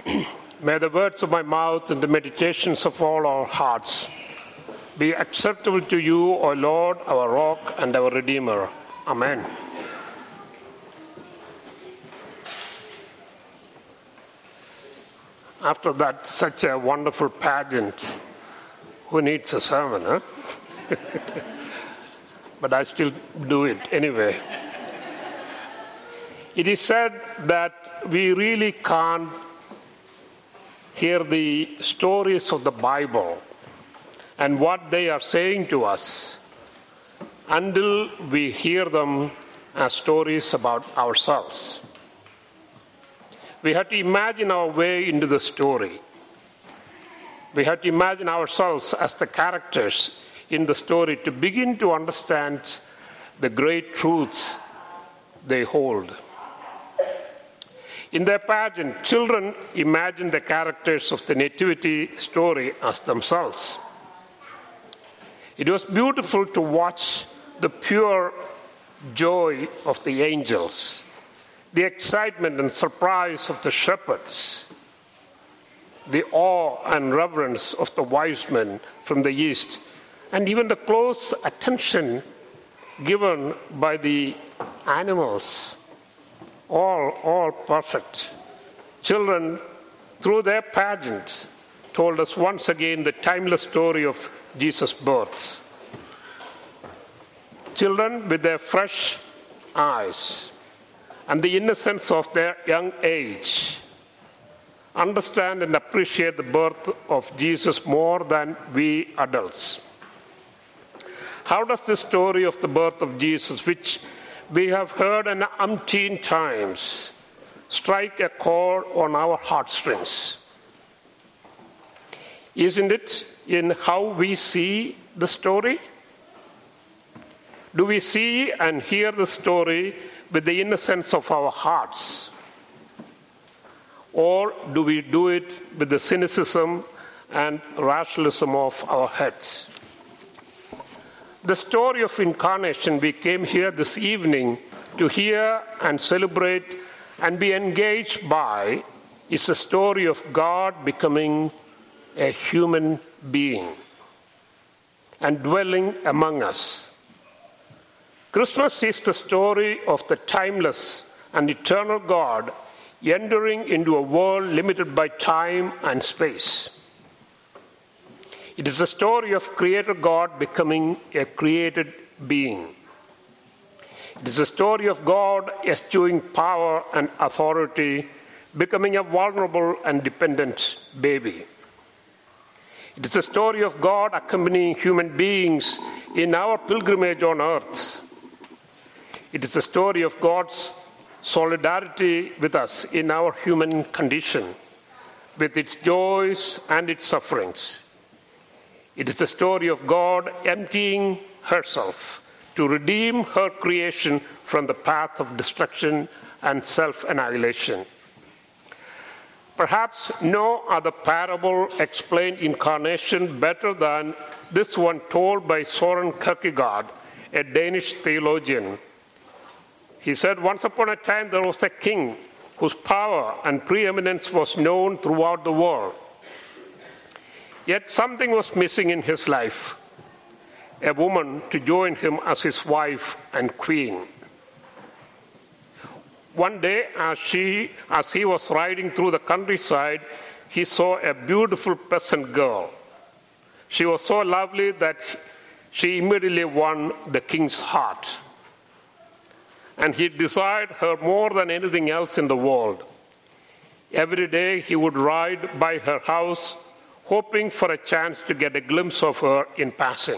May the words of my mouth and the meditations of all our hearts be acceptable to you, O Lord, our rock and our Redeemer. Amen. After that, such a wonderful pageant, who needs a sermon, huh? But I still do it anyway. It is said that we really can't hear the stories of the Bible and what they are saying to us until we hear them as stories about ourselves. We have to imagine our way into the story. We have to imagine ourselves as the characters in the story to begin to understand the great truths they hold. In their pageant, children imagine the characters of the nativity story as themselves. It was beautiful to watch the pure joy of the angels, the excitement and surprise of the shepherds, the awe and reverence of the wise men from the east, and even the close attention given by the animals. All perfect. Children, through their pageant, told us once again the timeless story of Jesus' birth. Children, with their fresh eyes and the innocence of their young age, understand and appreciate the birth of Jesus more than we adults. How does the story of the birth of Jesus, which we have heard an umpteen times, strike a chord on our heartstrings? Isn't it in how we see the story? Do we see and hear the story with the innocence of our hearts? Or do we do it with the cynicism and rationalism of our heads? The story of incarnation we came here this evening to hear and celebrate and be engaged by is the story of God becoming a human being and dwelling among us. Christmas is the story of the timeless and eternal God entering into a world limited by time and space. It is the story of Creator God becoming a created being. It is the story of God eschewing power and authority, becoming a vulnerable and dependent baby. It is the story of God accompanying human beings in our pilgrimage on earth. It is the story of God's solidarity with us in our human condition, with its joys and its sufferings. It is the story of God emptying herself to redeem her creation from the path of destruction and self-annihilation. Perhaps no other parable explained incarnation better than this one told by Søren Kierkegaard, a Danish theologian. He said, once upon a time there was a king whose power and preeminence was known throughout the world. Yet something was missing in his life, a woman to join him as his wife and queen. One day, as he was riding through the countryside, he saw a beautiful peasant girl. She was so lovely that she immediately won the king's heart. And he desired her more than anything else in the world. Every day he would ride by her house, hoping for a chance to get a glimpse of her in passing.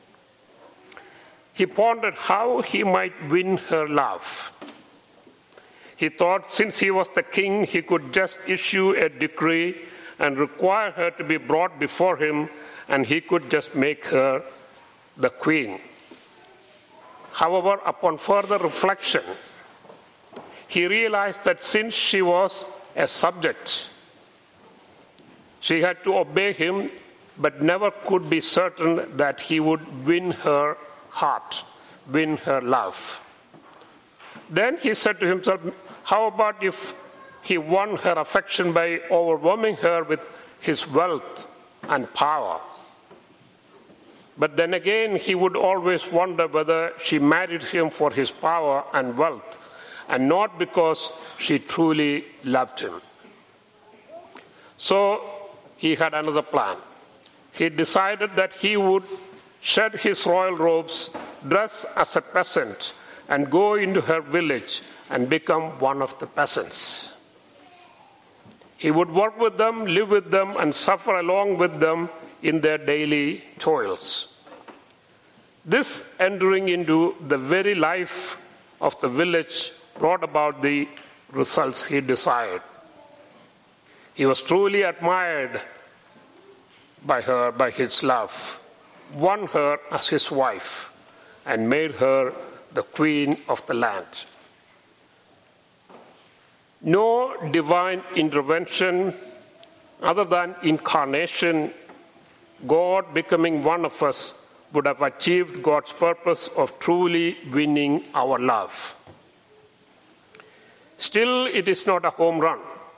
He pondered how he might win her love. He thought since he was the king, he could just issue a decree and require her to be brought before him, and he could just make her the queen. However, upon further reflection, he realized that since she was a subject, she had to obey him, but never could be certain that he would win her heart, win her love. Then he said to himself, how about if he won her affection by overwhelming her with his wealth and power. But then again, he would always wonder whether she married him for his power and wealth, and not because she truly loved him. So he had another plan. He decided that he would shed his royal robes, dress as a peasant, and go into her village and become one of the peasants. He would work with them, live with them, and suffer along with them in their daily toils. This entering into the very life of the village brought about the results he desired. He was truly admired by her, by his love, won her as his wife, and made her the queen of the land. No divine intervention other than incarnation, God becoming one of us, would have achieved God's purpose of truly winning our love. Still, it is not a home run.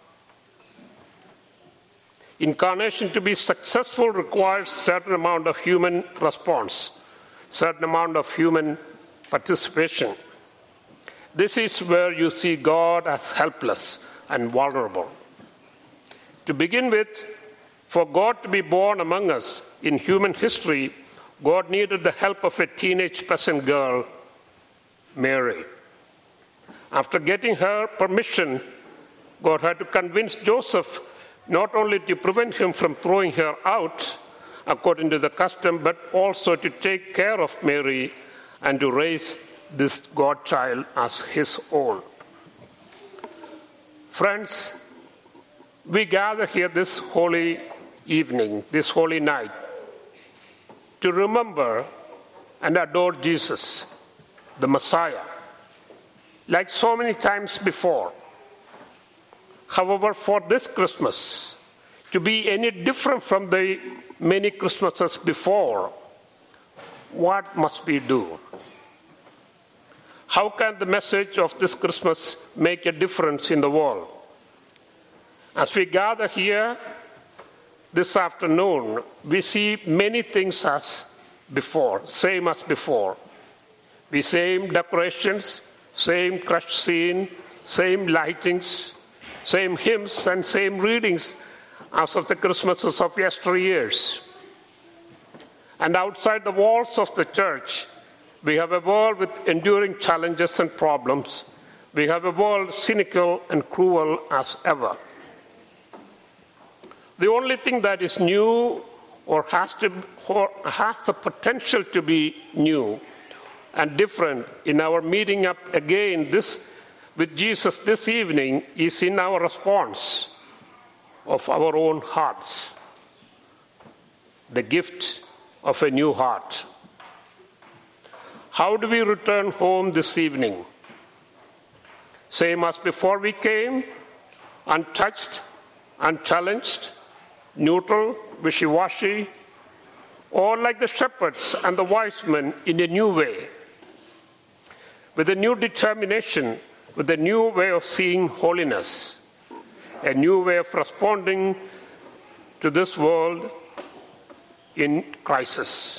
Incarnation to be successful requires a certain amount of human response, certain amount of human participation. This is where you see God as helpless and vulnerable. To begin with, for God to be born among us in human history, God needed the help of a teenage peasant girl, Mary. After getting her permission, God had to convince Joseph not only to prevent him from throwing her out, according to the custom, but also to take care of Mary and to raise this God-child as his own. Friends, we gather here this holy evening, this holy night, to remember and adore Jesus, the Messiah, like so many times before. However, for this Christmas, to be any different from the many Christmases before, what must we do? How can the message of this Christmas make a difference in the world? As we gather here this afternoon, we see many things as before, same as before. The same decorations, same crushed scene, same lightings, same hymns and same readings as of the Christmases of yesteryears. And outside the walls of the church, we have a world with enduring challenges and problems. We have a world cynical and cruel as ever. The only thing that is new or has the potential to be new and different in our meeting up again with Jesus this evening is in our response of our own hearts, the gift of a new heart. How do we return home this evening? Same as before we came, untouched, unchallenged, neutral, wishy-washy, or like the shepherds and the wise men in a new way, with a new determination, with a new way of seeing holiness, a new way of responding to this world in crisis.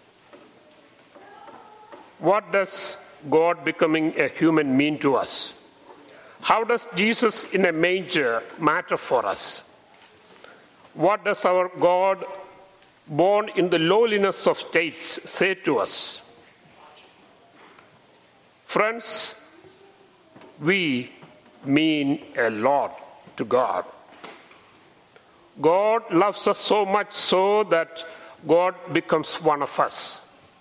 What does God becoming a human mean to us? How does Jesus in a manger matter for us? What does our God, born in the lowliness of states, say to us? Friends, we mean a lot to God. God loves us so much so that God becomes one of us.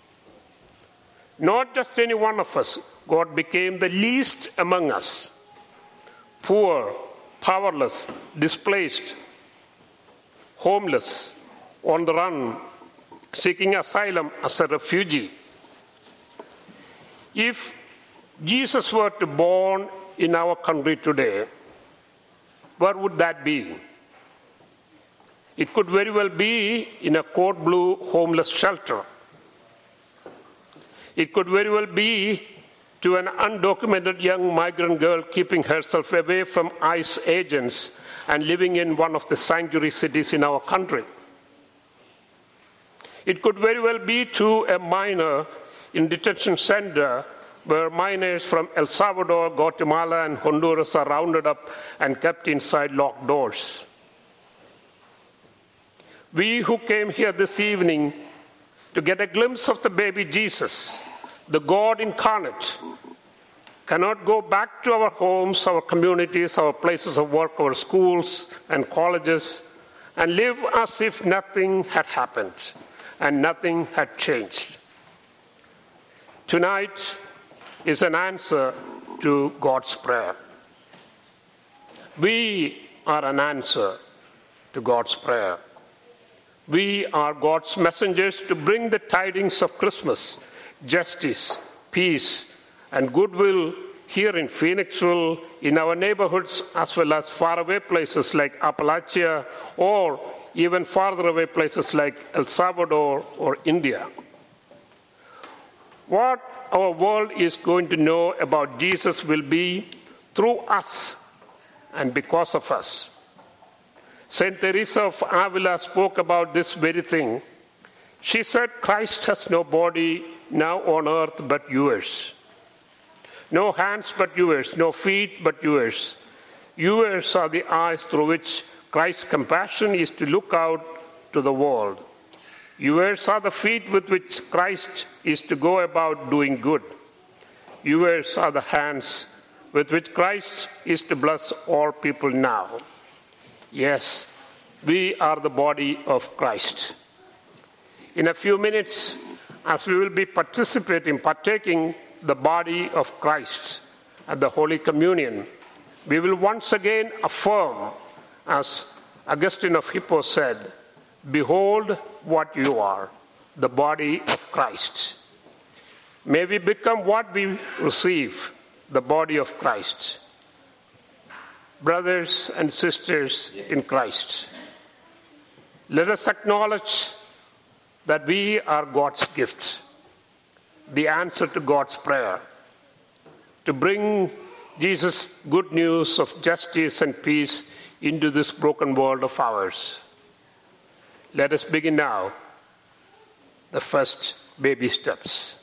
Not just any one of us. God became the least among us. Poor, powerless, displaced, homeless, on the run, seeking asylum as a refugee. If Jesus were to be born in our country today, where would that be? It could very well be in a coat blue homeless shelter. It could very well be to an undocumented young migrant girl keeping herself away from ICE agents and living in one of the sanctuary cities in our country. It could very well be to a minor in detention center where minors from El Salvador, Guatemala, and Honduras are rounded up and kept inside locked doors. We who came here this evening to get a glimpse of the baby Jesus, the God incarnate, cannot go back to our homes, our communities, our places of work, our schools and colleges, and live as if nothing had happened and nothing had changed. Tonight is an answer to God's prayer. We are an answer to God's prayer. We are God's messengers to bring the tidings of Christmas, justice, peace, and goodwill here in Phoenixville, in our neighborhoods, as well as faraway places like Appalachia, or even farther away places like El Salvador or India. What our world is going to know about Jesus will be through us and because of us. Saint Teresa of Avila spoke about this very thing. She said, Christ has no body now on earth but yours. No hands but yours, no feet but yours. Yours are the eyes through which Christ's compassion is to look out to the world. Yours are the feet with which Christ is to go about doing good. Yours are the hands with which Christ is to bless all people now. Yes, we are the body of Christ. In a few minutes, as we will be partaking the body of Christ at the Holy Communion, we will once again affirm, as Augustine of Hippo said, behold what you are, the body of Christ. May we become what we receive, the body of Christ. Brothers and sisters in Christ, let us acknowledge that we are God's gift, the answer to God's prayer, to bring Jesus' good news of justice and peace into this broken world of ours. Let us begin now the first baby steps.